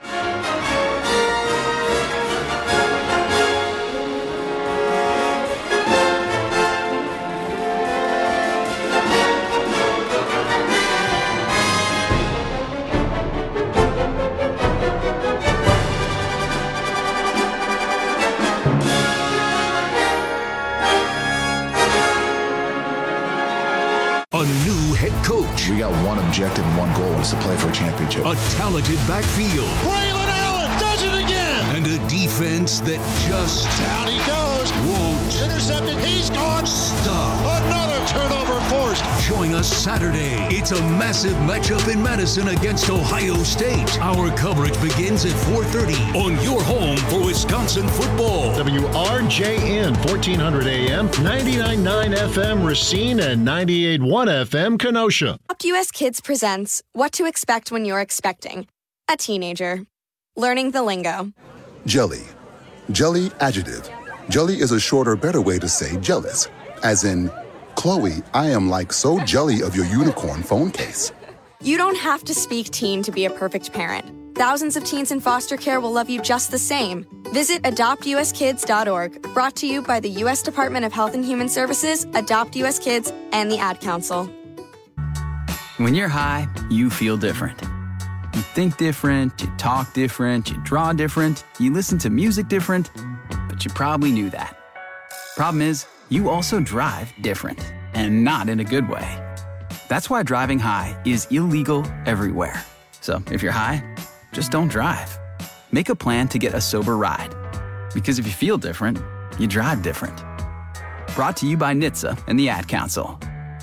A new head coach. We got one objective and one goal, and it's to play for a championship. A talented backfield. Braylon Allen does it again. And a defense that just Down he goes. won't Intercepted. He's gone. stop. Another turnover forced. Join us Saturday. It's a massive matchup in Madison against Ohio State. Our coverage begins at four thirty on your home for Wisconsin football. W R J N, fourteen hundred A M, ninety-nine point nine F M Racine, and ninety-eight point one F M Kenosha. Adopt U S Kids presents What to Expect When You're Expecting a Teenager. Learning the lingo. Jelly. Jelly adjective. Jelly is a shorter, better way to say jealous. As in, Chloe, I am like so jelly of your unicorn phone case. You don't have to speak teen to be a perfect parent. Thousands of teens in foster care will love you just the same. Visit adopt u s kids dot org, brought to you by the U S Department of Health and Human Services, Adopt U S Kids, and the Ad Council. When you're high, you feel different. You think different, you talk different, you draw different, you listen to music different, but you probably knew that. Problem is, you also drive different, and not in a good way. That's why driving high is illegal everywhere. So if you're high, just don't drive. Make a plan to get a sober ride. Because if you feel different, you drive different. Brought to you by N H T S A and the Ad Council.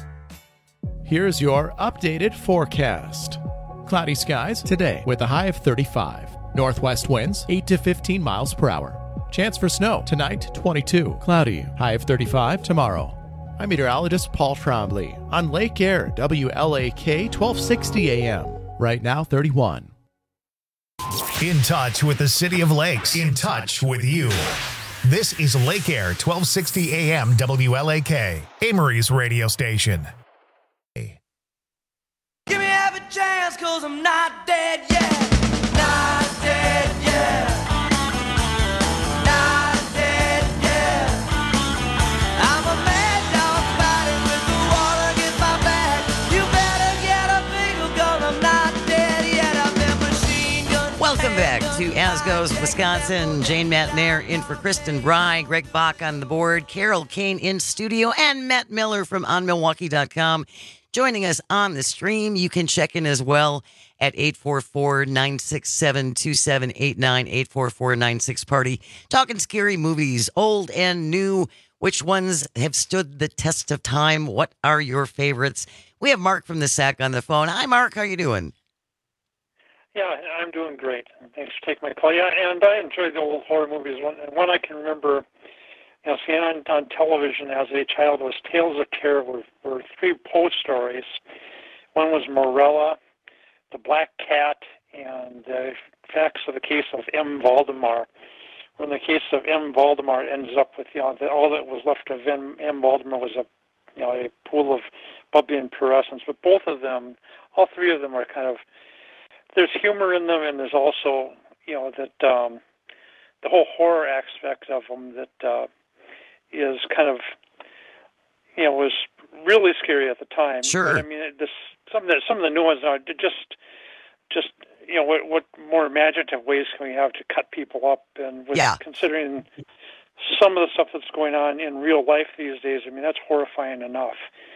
Here's your updated forecast. Cloudy skies today with a high of thirty-five. Northwest winds eight to fifteen miles per hour. Chance for snow tonight, twenty-two. Cloudy, high of thirty-five tomorrow. I'm meteorologist Paul Trombley on Lake Air, W L A K, twelve sixty A M. Right now, thirty-one. In touch with the City of Lakes. In touch with you. This is Lake Air, twelve sixty A M W L A K, Amory's radio station. Give me half a chance, cause I'm not dead yet. Not dead yet. Not dead yet. I'm a mad dog fighting with the water against my back. You better get a bingo gun, I'm not dead yet. I've been machine gun. Welcome back to As Goes Wisconsin. Jane Matnair in for Kristen Bry, Greg Bach on the board, Carol Kane in studio, and Matt Miller from on milwaukee dot com. Joining us on the stream, you can check in as well at eight four four, nine six seven, two seven eight nine, eight four four, nine six party. Talking scary movies, old and new. Which ones have stood the test of time? What are your favorites? We have Mark from the S A C on the phone. Hi, Mark. How are you doing? Yeah, I'm doing great. Thanks for taking my call. Yeah, and I enjoy the old horror movies. One, one I can remember, you know, seeing on, on television as a child was Tales of Terror, were, were three Poe stories. One was Morella, the Black Cat, and the facts of the case of M. Valdemar. When the case of M. Valdemar ends up with, you know, the, all that was left of M. M. Valdemar was a, you know, a pool of bubbly impuruscence. But both of them, all three of them are kind of, there's humor in them, and there's also, you know, that um, the whole horror aspect of them that uh, is kind of, you know, was really scary at the time. Sure. But, I mean, it, this some of the some of the new ones are just, just you know, what, what more imaginative ways can we have to cut people up? And with Yeah. considering some of the stuff that's going on in real life these days, I mean, that's horrifying enough.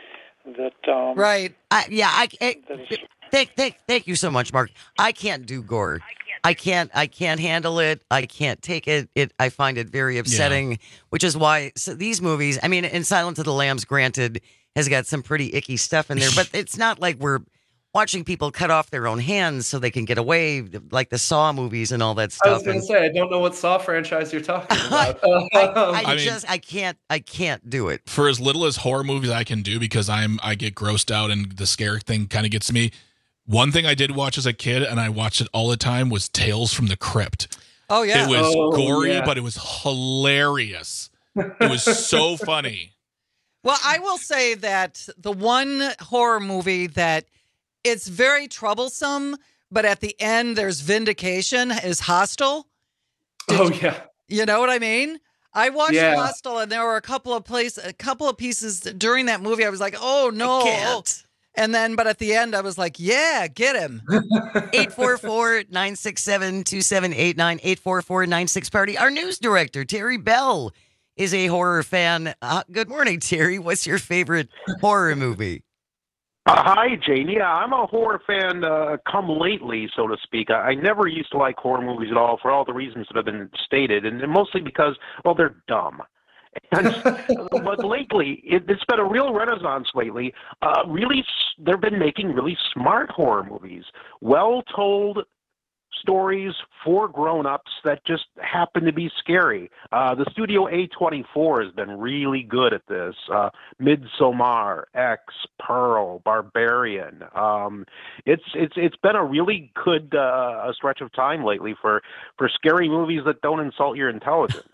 That um, Right. I, yeah. I, I thank, thank, thank you so much, Mark. I can't do gore. I can't. I can't handle it. I can't take it. It. I find it very upsetting, which is why so these movies. I mean, and Silence of the Lambs, granted, has got some pretty icky stuff in there, but it's not like we're watching people cut off their own hands so they can get away, like the Saw movies and all that stuff. I was going to say, I don't know what Saw franchise you're talking about. I, I, I mean- just, I can't, I can't do it. For as little as horror movies I can do, because I'm I get grossed out and the scare thing kind of gets me. One thing I did watch as a kid, and I watched it all the time, was Tales from the Crypt. Oh, yeah. It was Oh, gory, yeah. but it was hilarious. It was so funny. Well, I will say that the one horror movie that it's very troublesome, but at the end there's vindication is Hostel. Oh, yeah. You know what I mean? I watched Yeah. Hostel, and there were a couple of place, a couple of pieces during that movie. I was like, "Oh no!" can't. And then, but at the end, I was like, "Yeah, get him." eight four four, nine six seven, two seven eight nine, eight four four, nine six party. Our news director, Terry Bell, is a horror fan. Uh, good morning, Terry. What's your favorite horror movie? Uh, hi, Jane. Yeah, I'm a horror fan uh, come lately, so to speak. I, I never used to like horror movies at all for all the reasons that have been stated, and mostly because, well, they're dumb. And, but lately, it, it's been a real renaissance lately. Uh, really, s- they've been making really smart horror movies, well-told stories for grown-ups that just happen to be scary. Uh, the studio A twenty-four has been really good at this. Uh, Midsommar, X, Pearl, Barbarian. Um, it's it's it's been a really good uh, a stretch of time lately for, for scary movies that don't insult your intelligence.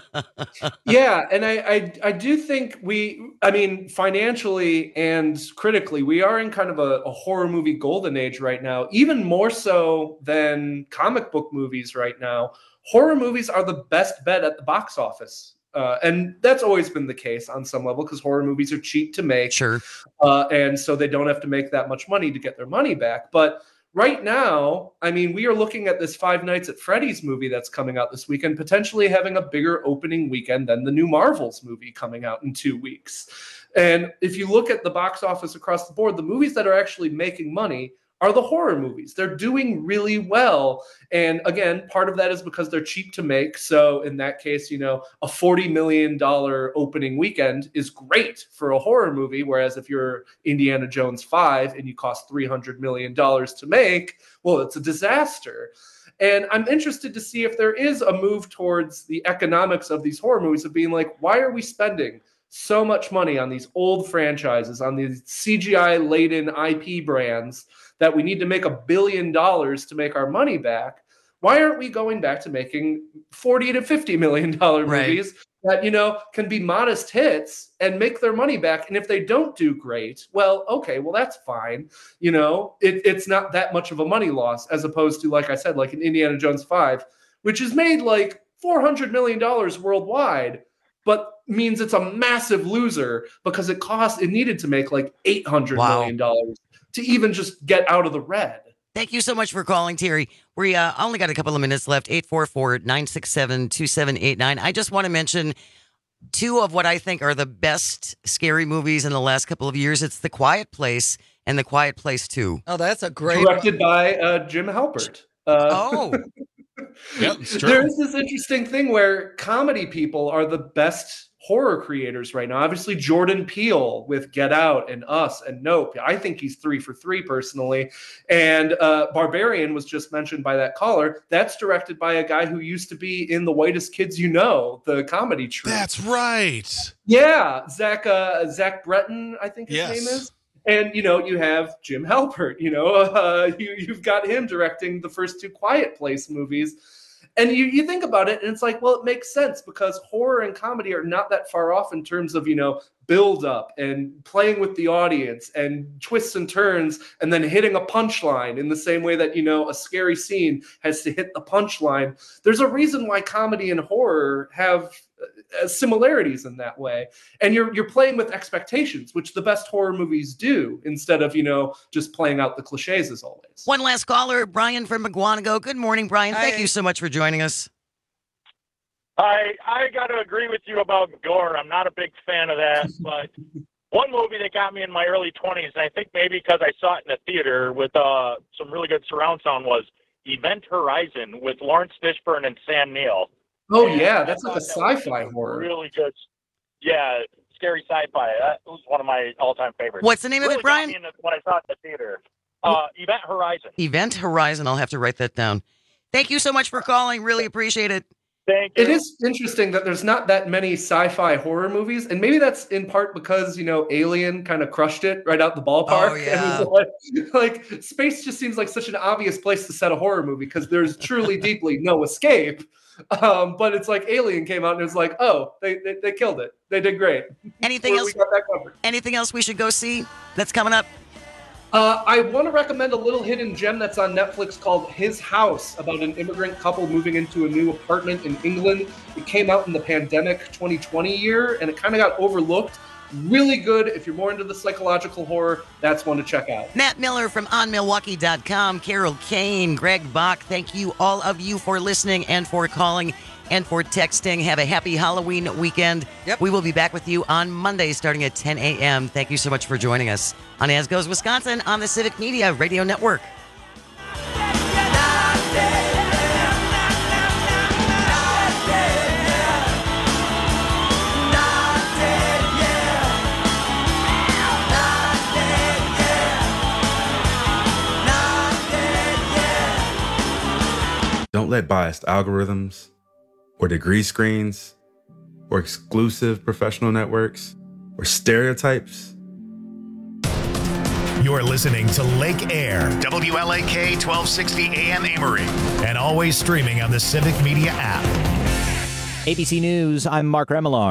Yeah, and I, I I do think we, I mean, financially and critically, we are in kind of a, a horror movie golden age right now, even more so than comic book movies right now. Horror movies are the best bet at the box office. Uh, and that's always been the case on some level because horror movies are cheap to make. Sure. Uh, and so they don't have to make that much money to get their money back. But right now, I mean, we are looking at this Five Nights at Freddy's movie that's coming out this weekend, potentially having a bigger opening weekend than the new Marvels movie coming out in two weeks. And if you look at the box office across the board, the movies that are actually making money are the horror movies. They're doing really well. And again, part of that is because they're cheap to make. So in that case, you know, a forty million dollars opening weekend is great for a horror movie. Whereas if you're Indiana Jones five and you cost three hundred million dollars to make, well, it's a disaster. And I'm interested to see if there is a move towards the economics of these horror movies of being like, why are we spending so much money on these old franchises, on these C G I-laden I P brands that we need to make a billion dollars to make our money back, Why aren't we going back to making forty to fifty million dollars Right. movies that, you know, can be modest hits and make their money back? And if they don't do great, well, okay, well, that's fine. You know, it, it's not that much of a money loss as opposed to, like I said, like an Indiana Jones five, which is made like four hundred million dollars worldwide, but means it's a massive loser because it cost, it needed to make like eight hundred Wow. million dollars to even just get out of the red. Thank you so much for calling, Terry. We uh, only got a couple of minutes left. eight four four, nine six seven, two seven eight nine. I just want to mention two of what I think are the best scary movies in the last couple of years. It's The Quiet Place and The Quiet Place two. Oh, that's a great Directed by uh, Jim Halpert. Uh, Oh. Yep, it's true. There is this interesting thing where comedy people are the best horror creators right now. Obviously, Jordan Peele with Get Out and Us and Nope. I think he's three for three personally. And uh, Barbarian was just mentioned by that caller. That's directed by a guy who used to be in The Whitest Kids You Know, the comedy troupe. That's right. Yeah, Zach uh, Zach Breton, I think his Yes. name is. And, you know, you have Jim Halpert, you know, uh, you, you've got him directing the first two Quiet Place movies. And you, you think about it, and it's like, well, it makes sense because horror and comedy are not that far off in terms of, you know, build up and playing with the audience and twists and turns and then hitting a punchline in the same way that, you know, a scary scene has to hit the punchline. There's a reason why comedy and horror have uh, similarities in that way. And you're you're playing with expectations, which the best horror movies do, instead of, you know, just playing out the cliches as always. One last caller, Brian from McGuanago. Good morning, Brian. Thank Hi. you so much for joining us. I I got to agree with you about gore. I'm not a big fan of that, but one movie that got me in my early twenties, and I think maybe because I saw it in a theater with uh, some really good surround sound, was Event Horizon with Lawrence Fishburne and Sam Neill. Oh, And yeah, I that's like a thought that was sci-fi horror. Really good. Yeah, scary sci-fi. That was one of my all-time favorites. What's the name of Really it, Brian? got me in the- when I saw it in the theater. Uh, Event Horizon. Event Horizon. I'll have to write that down. Thank you so much for calling. Really appreciate it. Thank you. It is interesting that there's not that many sci-fi horror movies, and maybe that's in part because, you know, Alien kind of crushed it right out the ballpark. Oh, yeah. And like, like, space just seems like such an obvious place to set a horror movie because there's truly deeply no escape. Um, but it's like Alien came out and it was like, oh, they they, they killed it. They did great. Anything We- else? we got that covered. Anything else we should go see that's coming up? Uh, I want to recommend a little hidden gem that's on Netflix called His House, about an immigrant couple moving into a new apartment in England. It came out in the pandemic twenty twenty year, and it kind of got overlooked. Really good. If you're more into the psychological horror, that's one to check out. Matt Miller from on milwaukee dot com, Carol Kane, Greg Bach, thank you all of you for listening and for calling and for texting. Have a happy Halloween weekend. Yep. We will be back with you on Monday starting at ten a.m. Thank you so much for joining us on As Goes Wisconsin on the Civic Media Radio Network. Don't let biased algorithms or degree screens or exclusive professional networks or stereotypes. You're listening to Lake Air, W L A K twelve sixty A M Amory, and always streaming on the Civic Media app. A B C News, I'm Mark Remillard.